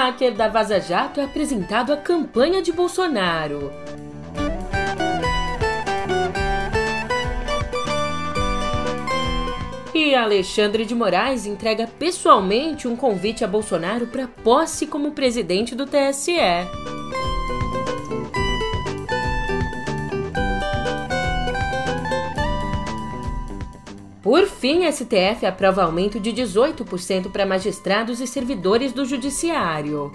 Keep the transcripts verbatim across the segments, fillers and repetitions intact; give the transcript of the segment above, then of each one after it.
hacker da Vaza Jato é apresentado à campanha de Bolsonaro. E Alexandre de Moraes entrega pessoalmente um convite a Bolsonaro para posse como presidente do T S E. Por fim, S T F aprova aumento de dezoito por cento para magistrados e servidores do Judiciário.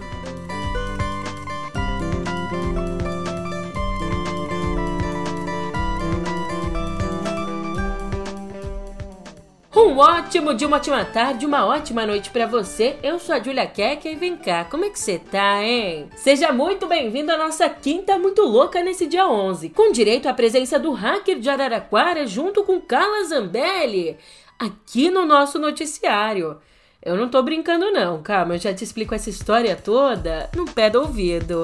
Um ótimo dia, uma ótima tarde, uma ótima noite pra você. Eu sou a Julia Keke e vem cá, como é que você tá, hein? Seja muito bem-vindo à nossa quinta muito louca nesse dia onze, com direito à presença do hacker de Araraquara junto com Carla Zambelli, aqui no nosso noticiário. Eu não tô brincando não, calma, eu já te explico essa história toda no pé do ouvido.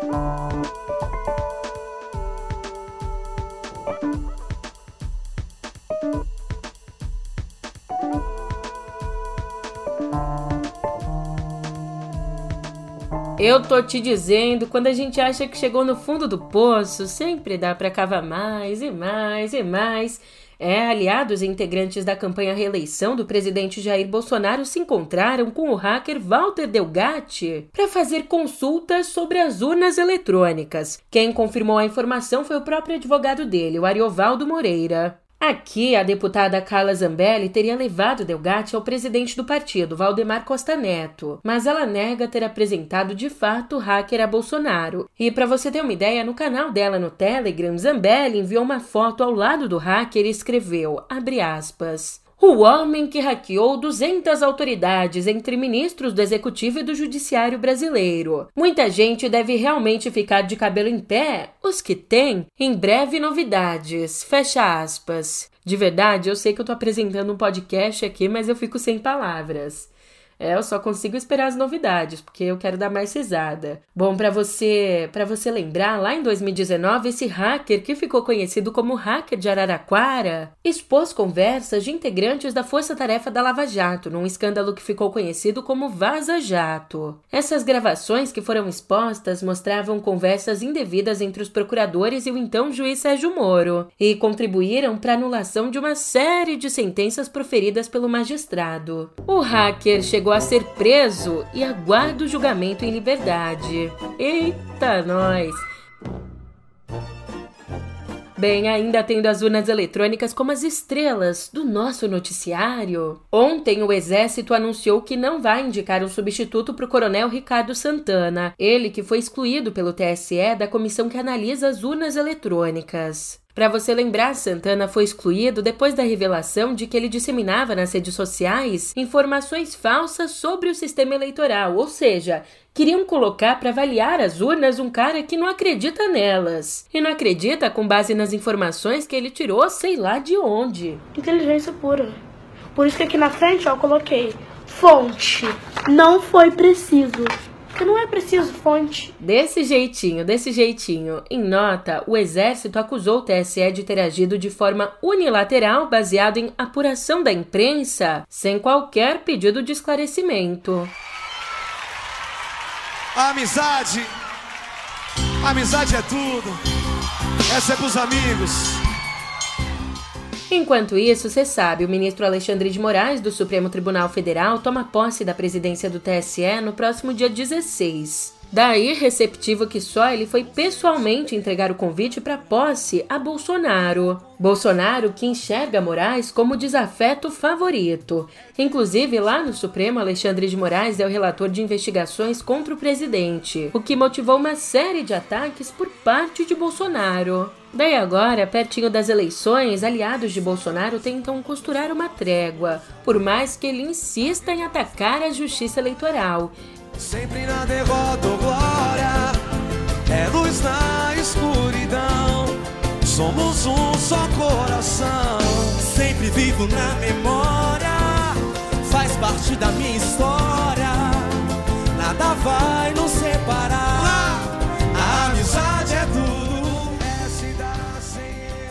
Eu tô te dizendo, quando a gente acha que chegou no fundo do poço, sempre dá pra cavar mais e mais e mais. É, aliados e integrantes da campanha reeleição do presidente Jair Bolsonaro se encontraram com o hacker Walter Delgatti para fazer consultas sobre as urnas eletrônicas. Quem confirmou a informação foi o próprio advogado dele, o Ariovaldo Moreira. Aqui, a deputada Carla Zambelli teria levado Delgatti ao presidente do partido, Valdemar Costa Neto, mas ela nega ter apresentado de fato o hacker a Bolsonaro. E para você ter uma ideia, no canal dela no Telegram, Zambelli enviou uma foto ao lado do hacker e escreveu, abre aspas, o homem que hackeou duzentas autoridades entre ministros do Executivo e do Judiciário brasileiro. Muita gente deve realmente ficar de cabelo em pé, os que têm, em breve novidades, fecha aspas. De verdade, eu sei que eu tô apresentando um podcast aqui, mas eu fico sem palavras. É, eu só consigo esperar as novidades, porque eu quero dar mais risada. Bom, pra você, pra você lembrar, lá em dois mil e dezenove, esse hacker, que ficou conhecido como hacker de Araraquara, expôs conversas de integrantes da Força Tarefa da Lava Jato, num escândalo que ficou conhecido como Vaza Jato. Essas gravações que foram expostas mostravam conversas indevidas entre os procuradores e o então juiz Sérgio Moro, e contribuíram para a anulação de uma série de sentenças proferidas pelo magistrado. O hacker chegou a ser preso e aguarda o julgamento em liberdade. Eita, nós! Bem, ainda tendo as urnas eletrônicas como as estrelas do nosso noticiário, ontem o Exército anunciou que não vai indicar um substituto para o coronel Ricardo Santana, ele que foi excluído pelo T S E da comissão que analisa as urnas eletrônicas. Para você lembrar, Santana foi excluído depois da revelação de que ele disseminava nas redes sociais informações falsas sobre o sistema eleitoral, ou seja, queriam colocar para avaliar as urnas um cara que não acredita nelas. E não acredita com base nas informações que ele tirou sei lá de onde. Inteligência pura. Por isso que aqui na frente, ó, eu coloquei fonte. Não foi preciso. Porque não é preciso fonte. Desse jeitinho, desse jeitinho. Em nota, o Exército acusou o T S E de ter agido de forma unilateral, baseado em apuração da imprensa, sem qualquer pedido de esclarecimento. A amizade, a amizade é tudo. Essa é pros amigos. Enquanto isso, você sabe, o ministro Alexandre de Moraes, do Supremo Tribunal Federal, toma posse da presidência do T S E no próximo dia dezesseis. Daí, receptivo que só, ele foi pessoalmente entregar o convite para posse a Bolsonaro. Bolsonaro que enxerga Moraes como desafeto favorito. Inclusive, lá no Supremo, Alexandre de Moraes é o relator de investigações contra o presidente, o que motivou uma série de ataques por parte de Bolsonaro. Daí agora, pertinho das eleições, aliados de Bolsonaro tentam costurar uma trégua, por mais que ele insista em atacar a justiça eleitoral. Sempre na derrota ou glória, é luz na escuridão, somos um só coração. Sempre vivo na memória, faz parte da minha história, nada vai nos separar, a amizade é tudo.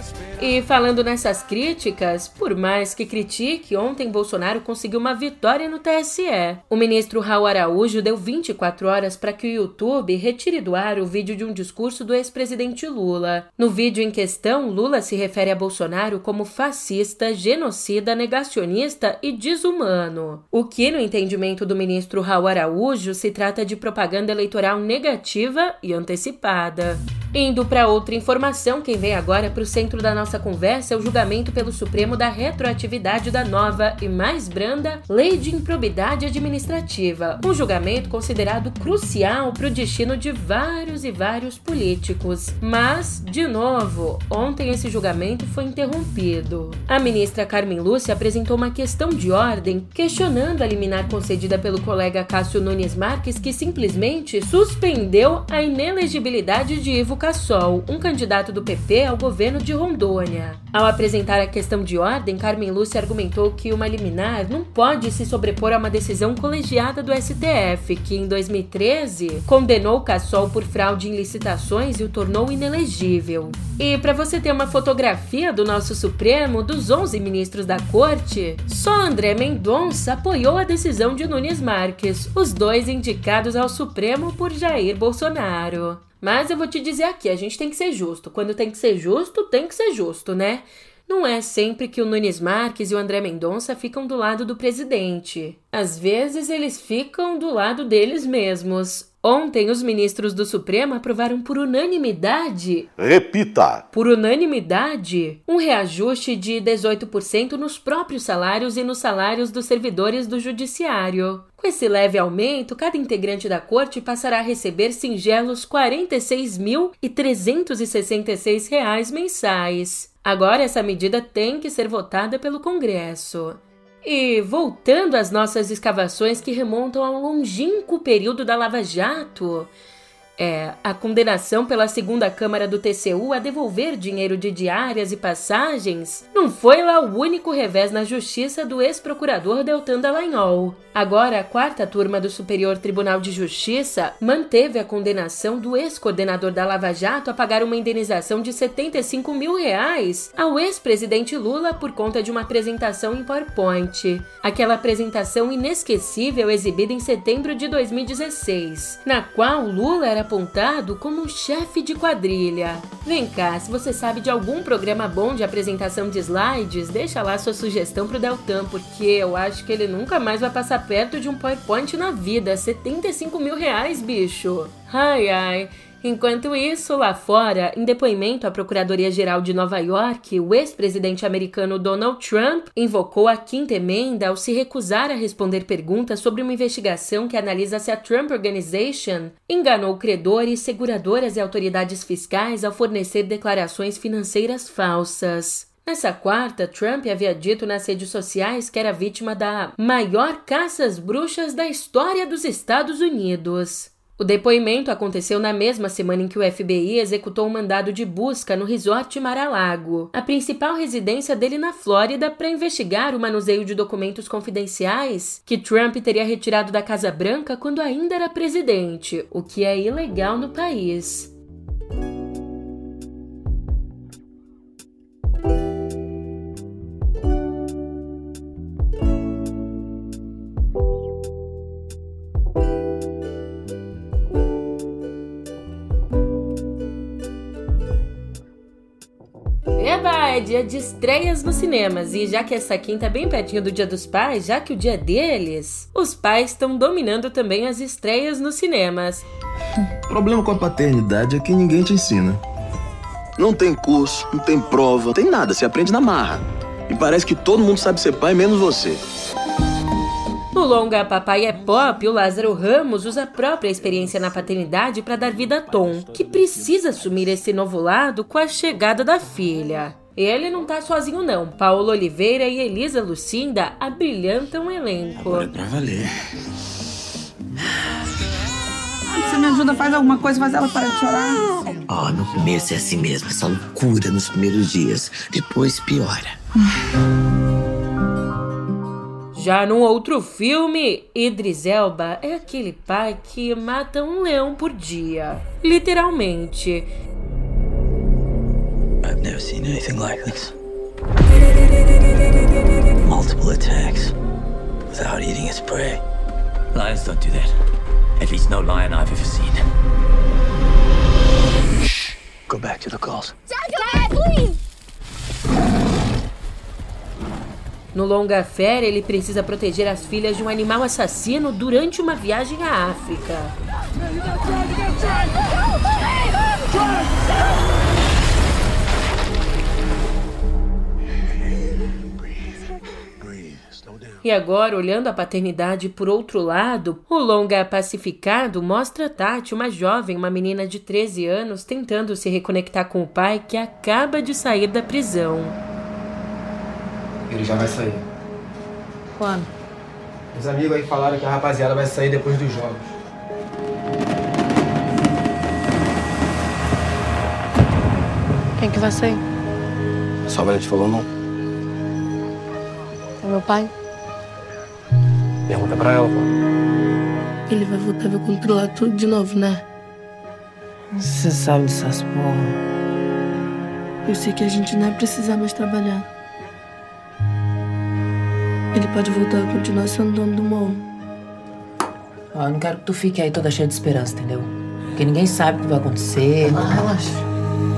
E falando nessas críticas, por mais que critique, ontem Bolsonaro conseguiu uma vitória no T S E. O ministro Raul Araújo deu vinte e quatro horas para que o YouTube retire do ar o vídeo de um discurso do ex-presidente Lula. No vídeo em questão, Lula se refere a Bolsonaro como fascista, genocida, negacionista e desumano. O que, no entendimento do ministro Raul Araújo, se trata de propaganda eleitoral negativa e antecipada. Indo para outra informação, quem vem agora para o centro da nossa conversa é o julgamento pelo Supremo da retroatividade da nova e mais branda Lei de Improbidade Administrativa, um julgamento considerado crucial para o destino de vários e vários políticos. Mas, de novo, ontem esse julgamento foi interrompido. A ministra Carmen Lúcia apresentou uma questão de ordem, questionando a liminar concedida pelo colega Cássio Nunes Marques, que simplesmente suspendeu a inelegibilidade de Ivo Cassol, um candidato do P P ao governo de Rondônia. Ao apresentar a questão de ordem, Carmen Lúcia argumentou que uma liminar não pode se sobrepor a uma decisão colegiada do S T F, que em dois mil e treze condenou Cassol por fraude em licitações e o tornou inelegível. E para você ter uma fotografia do nosso Supremo, dos onze ministros da corte, só André Mendonça apoiou a decisão de Nunes Marques, os dois indicados ao Supremo por Jair Bolsonaro. Mas eu vou te dizer aqui, a gente tem que ser justo. Quando tem que ser justo, tem que ser justo, né? Não é sempre que o Nunes Marques e o André Mendonça ficam do lado do presidente. Às vezes eles ficam do lado deles mesmos. Ontem, os ministros do Supremo aprovaram por unanimidade... Repita! Por unanimidade, um reajuste de dezoito por cento nos próprios salários e nos salários dos servidores do Judiciário. Com esse leve aumento, cada integrante da corte passará a receber singelos quarenta e seis mil trezentos e sessenta e seis reais mensais. Agora, essa medida tem que ser votada pelo Congresso. E voltando às nossas escavações que remontam ao longínquo período da Lava Jato, é, a condenação pela segunda Câmara do T C U a devolver dinheiro de diárias e passagens não foi lá o único revés na justiça do ex-procurador Deltan Dallagnol. Agora, a quarta turma do Superior Tribunal de Justiça manteve a condenação do ex-coordenador da Lava Jato a pagar uma indenização de setenta e cinco mil reais ao ex-presidente Lula por conta de uma apresentação em PowerPoint. Aquela apresentação inesquecível exibida em setembro de dois mil e dezesseis, na qual Lula era apontado como um chefe de quadrilha. Vem cá, se você sabe de algum programa bom de apresentação de slides, deixa lá sua sugestão pro Deltan, porque eu acho que ele nunca mais vai passar perto de um PowerPoint na vida. setenta e cinco mil reais, bicho! Ai, ai... Enquanto isso, lá fora, em depoimento à Procuradoria-Geral de Nova York, o ex-presidente americano Donald Trump invocou a quinta emenda ao se recusar a responder perguntas sobre uma investigação que analisa se a Trump Organization enganou credores, seguradoras e autoridades fiscais ao fornecer declarações financeiras falsas. Nessa quarta, Trump havia dito nas redes sociais que era vítima da maior caça às bruxas da história dos Estados Unidos. O depoimento aconteceu na mesma semana em que o F B I executou um mandado de busca no resort Mar-a-Lago, a principal residência dele na Flórida, para investigar o manuseio de documentos confidenciais que Trump teria retirado da Casa Branca quando ainda era presidente, o que é ilegal no país. É dia de estreias nos cinemas, e já que essa quinta é bem pertinho do Dia dos Pais, já que o dia deles, os pais estão dominando também as estreias nos cinemas. O problema com a paternidade é que ninguém te ensina. Não tem curso, não tem prova, não tem nada, você aprende na marra. E parece que todo mundo sabe ser pai, menos você. No longa Papai é Pop, o Lázaro Ramos usa a própria experiência na paternidade para dar vida a Tom, que precisa assumir esse novo lado com a chegada da filha. Ele não tá sozinho não, Paola Oliveira e Elisa Lucinda abrilhantam o elenco. Agora é pra valer. Você me ajuda, faz alguma coisa, faz ela parar de chorar. Ó, oh, no começo é assim mesmo, essa loucura nos primeiros dias, depois piora. Já num outro filme, Idris Elba é aquele pai que mata um leão por dia. Literalmente. Never seen anything like this. Multiple attacks without eating its prey. Lions don't do that. At least no lion I've ever seen. Shh. Go back to the calls. Dad, please! No longa-fera, ele precisa proteger as filhas de um animal assassino durante uma viagem à África. E agora, olhando a paternidade por outro lado, o longa pacificado mostra Tati, uma jovem, uma menina de treze anos, tentando se reconectar com o pai que acaba de sair da prisão. Ele já vai sair. Quando? Os amigos aí falaram que a rapaziada vai sair depois dos jogos. Quem que vai sair? A sua velha te falou não? O meu pai? Pergunta pra ela, pô. Ele vai voltar a vai controlar tudo de novo, né? Você sabe dessas porra. Eu sei que a gente não vai precisar mais trabalhar. Ele pode voltar a continuar sendo dono do morro. Ó, eu não quero que tu fique aí toda cheia de esperança, entendeu? Porque ninguém sabe o que vai acontecer. Ah, relaxa.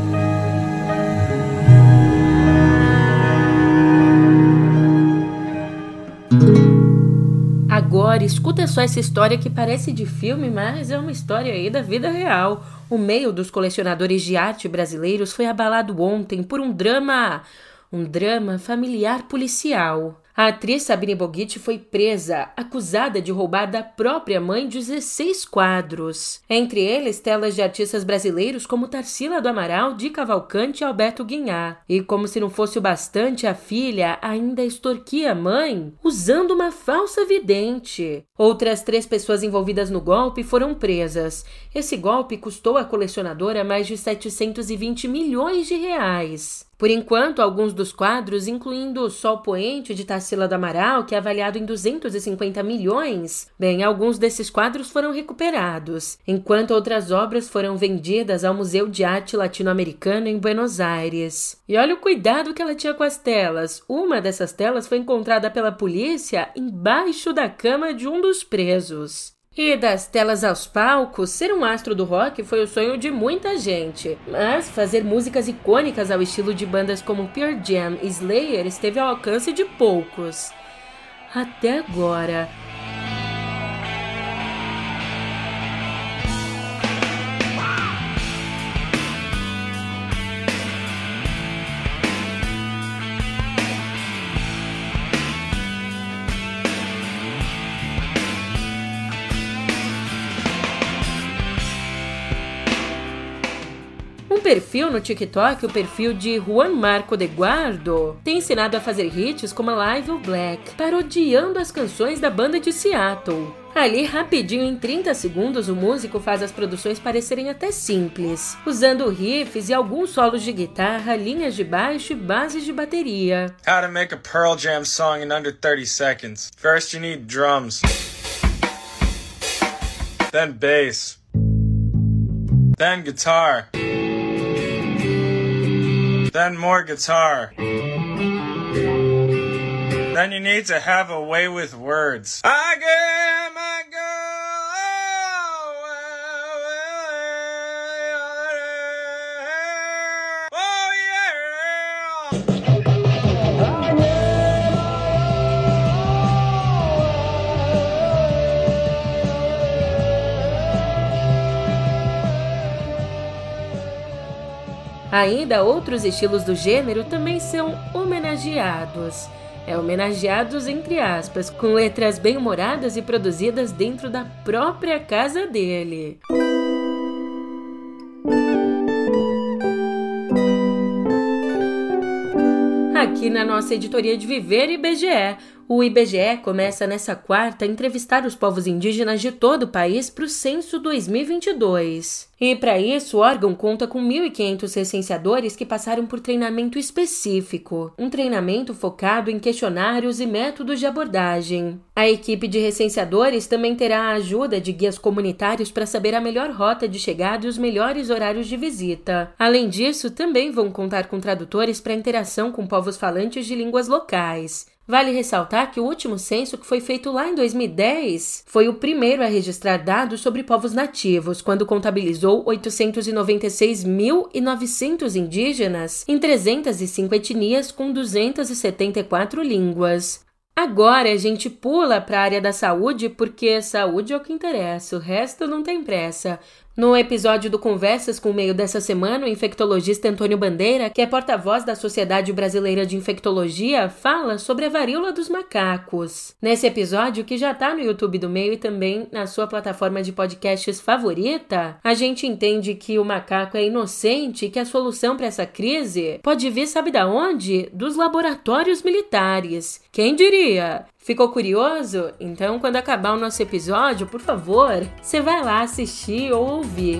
Agora, escuta só essa história que parece de filme, mas é uma história aí da vida real. O meio dos colecionadores de arte brasileiros foi abalado ontem por um drama... um drama familiar policial. A atriz Sabine Boguitti foi presa, acusada de roubar da própria mãe dezesseis quadros. Entre eles, telas de artistas brasileiros como Tarsila do Amaral, Di Cavalcante e Alberto Guinhar. E como se não fosse o bastante, a filha ainda extorquia a mãe usando uma falsa vidente. Outras três pessoas envolvidas no golpe foram presas. Esse golpe custou à colecionadora mais de setecentos e vinte milhões de reais. Por enquanto, alguns dos quadros, incluindo o Sol Poente de Tarsila do Amaral, que é avaliado em duzentos e cinquenta milhões, bem, alguns desses quadros foram recuperados, enquanto outras obras foram vendidas ao Museu de Arte Latino-Americano em Buenos Aires. E olha o cuidado que ela tinha com as telas. Uma dessas telas foi encontrada pela polícia embaixo da cama de um dos presos. E das telas aos palcos, ser um astro do rock foi o sonho de muita gente. Mas fazer músicas icônicas ao estilo de bandas como Pearl Jam e Slayer esteve ao alcance de poucos. Até agora. Um perfil no TikTok, o perfil de Juan Marco de Guardo, tem ensinado a fazer hits como Alive or Black, parodiando as canções da banda de Seattle. Ali, rapidinho, em trinta segundos, o músico faz as produções parecerem até simples, usando riffs e alguns solos de guitarra, linhas de baixo e bases de bateria. How to make a Pearl Jam song in under thirty seconds. First you need drums. Then bass. Then guitar. Then more guitar. Then you need to have a way with words. I get my Ainda outros estilos do gênero também são homenageados. É homenageados entre aspas, com letras bem-humoradas e produzidas dentro da própria casa dele. Aqui na nossa editoria de Viver I B G E, O I B G E começa nessa quarta a entrevistar os povos indígenas de todo o país para o Censo dois mil e vinte e dois. E para isso, o órgão conta com mil e quinhentos recenseadores que passaram por treinamento específico, um treinamento focado em questionários e métodos de abordagem. A equipe de recenseadores também terá a ajuda de guias comunitários para saber a melhor rota de chegada e os melhores horários de visita. Além disso, também vão contar com tradutores para interação com povos falantes de línguas locais. Vale ressaltar que o último censo, que foi feito lá em dois mil e dez, foi o primeiro a registrar dados sobre povos nativos, quando contabilizou oitocentos e noventa e seis mil e novecentos indígenas em trezentas e cinco etnias com duzentas e setenta e quatro línguas. Agora a gente pula para a área da saúde, porque saúde é o que interessa, o resto não tem pressa. No episódio do Conversas com o Meio dessa semana, o infectologista Antônio Bandeira, que é porta-voz da Sociedade Brasileira de Infectologia, fala sobre a varíola dos macacos. Nesse episódio, que já está no YouTube do Meio e também na sua plataforma de podcasts favorita, a gente entende que o macaco é inocente e que a solução para essa crise pode vir, sabe da onde? Dos laboratórios militares. Quem diria? Ficou curioso? Então, quando acabar o nosso episódio, por favor, você vai lá assistir ou ouvir.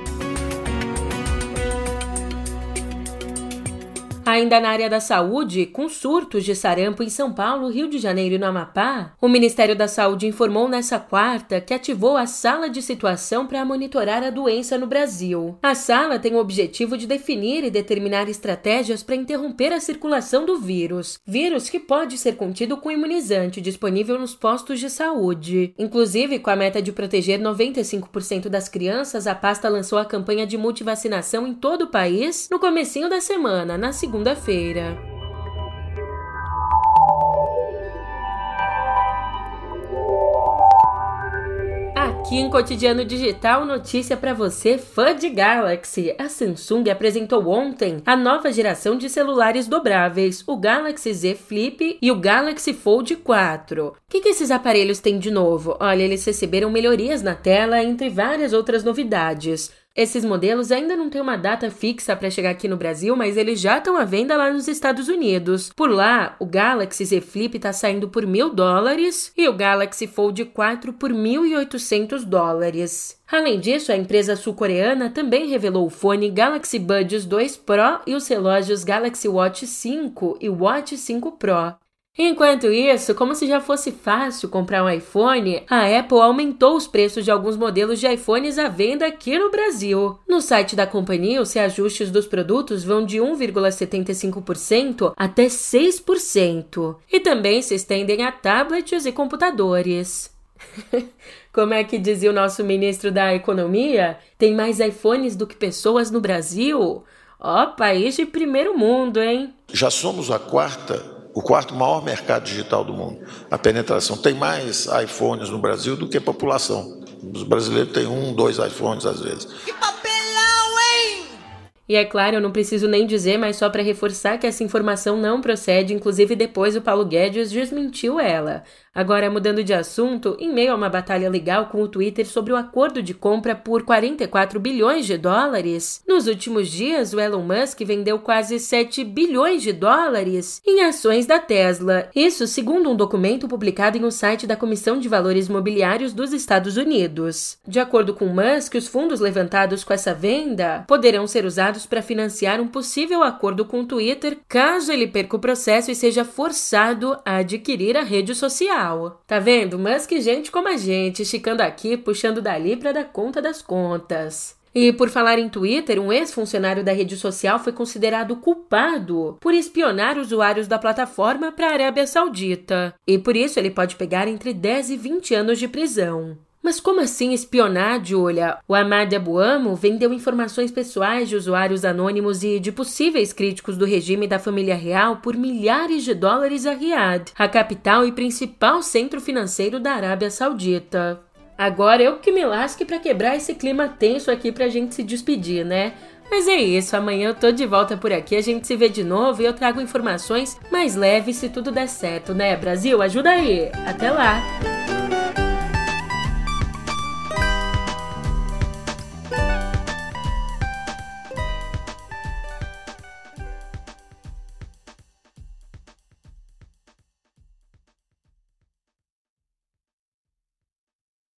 Ainda na área da saúde, com surtos de sarampo em São Paulo, Rio de Janeiro e no Amapá, o Ministério da Saúde informou nessa quarta que ativou a Sala de Situação para monitorar a doença no Brasil. A sala tem o objetivo de definir e determinar estratégias para interromper a circulação do vírus. Vírus que pode ser contido com imunizante disponível nos postos de saúde. Inclusive, com a meta de proteger noventa e cinco por cento das crianças, a pasta lançou a campanha de multivacinação em todo o país no comecinho da semana, na segunda segunda-feira. Aqui em Cotidiano Digital, notícia para você, fã de Galaxy. A Samsung apresentou ontem a nova geração de celulares dobráveis, o Galaxy Z Flip e o Galaxy Fold quatro. O que, que esses aparelhos têm de novo? Olha, eles receberam melhorias na tela, entre várias outras novidades. Esses modelos ainda não têm uma data fixa para chegar aqui no Brasil, mas eles já estão à venda lá nos Estados Unidos. Por lá, o Galaxy Z Flip está saindo por mil dólares e o Galaxy Fold quatro por mil e oitocentos dólares. Além disso, a empresa sul-coreana também revelou o fone Galaxy Buds dois Pro e os relógios Galaxy Watch cinco e Watch cinco Pro. Enquanto isso, como se já fosse fácil comprar um iPhone, a Apple aumentou os preços de alguns modelos de iPhones à venda aqui no Brasil. No site da companhia, os reajustes dos produtos vão de um vírgula setenta e cinco por cento até seis por cento. E também se estendem a tablets e computadores. Como é que dizia o nosso ministro da Economia? Tem mais iPhones do que pessoas no Brasil? Ó, país de primeiro mundo, hein? Já somos a quarta... O quarto maior mercado digital do mundo. A penetração. Tem mais iPhones no Brasil do que a população. Os brasileiros têm um, dois iPhones às vezes. Que papelão, hein? E é claro, eu não preciso nem dizer, mas só para reforçar que essa informação não procede, inclusive depois o Paulo Guedes desmentiu ela. Agora, mudando de assunto, em meio a uma batalha legal com o Twitter sobre o acordo de compra por quarenta e quatro bilhões de dólares, nos últimos dias o Elon Musk vendeu quase sete bilhões de dólares em ações da Tesla. Isso segundo um documento publicado em um site da Comissão de Valores Mobiliários dos Estados Unidos. De acordo com Musk, os fundos levantados com essa venda poderão ser usados para financiar um possível acordo com o Twitter caso ele perca o processo e seja forçado a adquirir a rede social. Tá vendo? Musk, gente como a gente, esticando aqui, puxando dali para dar conta das contas. E por falar em Twitter, um ex-funcionário da rede social foi considerado culpado por espionar usuários da plataforma para a Arábia Saudita. E por isso ele pode pegar entre dez e vinte anos de prisão. Mas como assim espionar, Julia? O Ahmad Abuamo vendeu informações pessoais de usuários anônimos e de possíveis críticos do regime da família real por milhares de dólares a Riad, a capital e principal centro financeiro da Arábia Saudita. Agora eu que me lasque para quebrar esse clima tenso aqui pra gente se despedir, né? Mas é isso, amanhã eu tô de volta por aqui, a gente se vê de novo e eu trago informações mais leves se tudo der certo, né, Brasil? Ajuda aí! Até lá!